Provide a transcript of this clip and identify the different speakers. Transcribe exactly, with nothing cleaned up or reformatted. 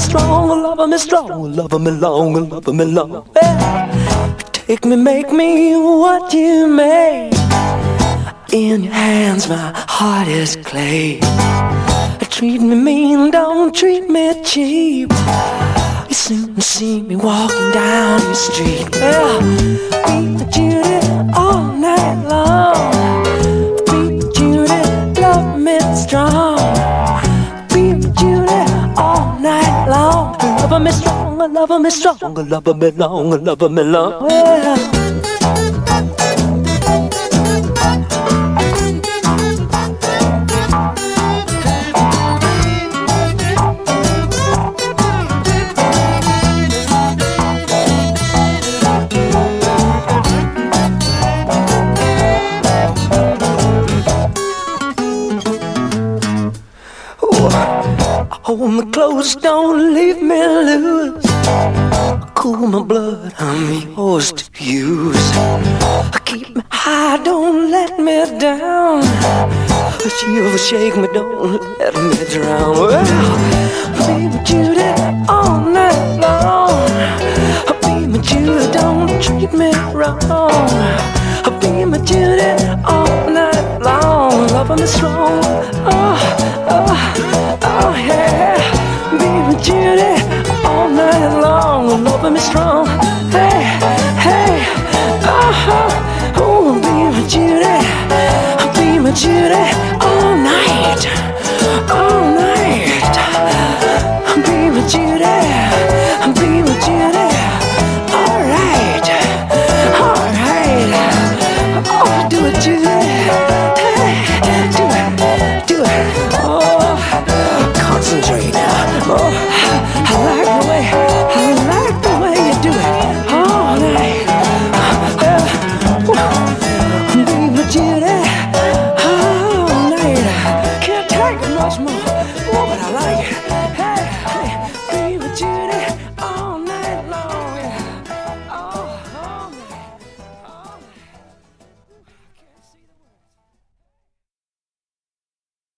Speaker 1: strong, love me strong, love me long, love me long. Well, take me, make me what you made. In your hands, my heart is clay. Treat me mean, don't treat me cheap. You soon see me walking down the street. Well, beat Judy all night long. Beat Judy, love me strong. Beat Judy all night long. Love me strong, love me strong, love me long, love me long. Well, hold me close, don't leave me loose. Cool my blood, I'm yours to use. Keep me high, don't let me down. You shake me, don't let me drown. Well, baby Judy, all night long. Baby Judy, don't treat me wrong. Baby Judy, all night long. Love me strong, oh, oh, oh yeah. Baby Judy, all night long. Love me strong, hey, hey, oh, oh, baby Judy, baby Judy, all night, all night. Baby Judy, baby Judy, all right, all right. Oh, do it, Judy, hey, do it, do it. Oh, concentrate now. Oh, I like the way, I like the way you do it all night. Uh, baby Judy, all night. Can't take it much more, oh, but I like it. Hey.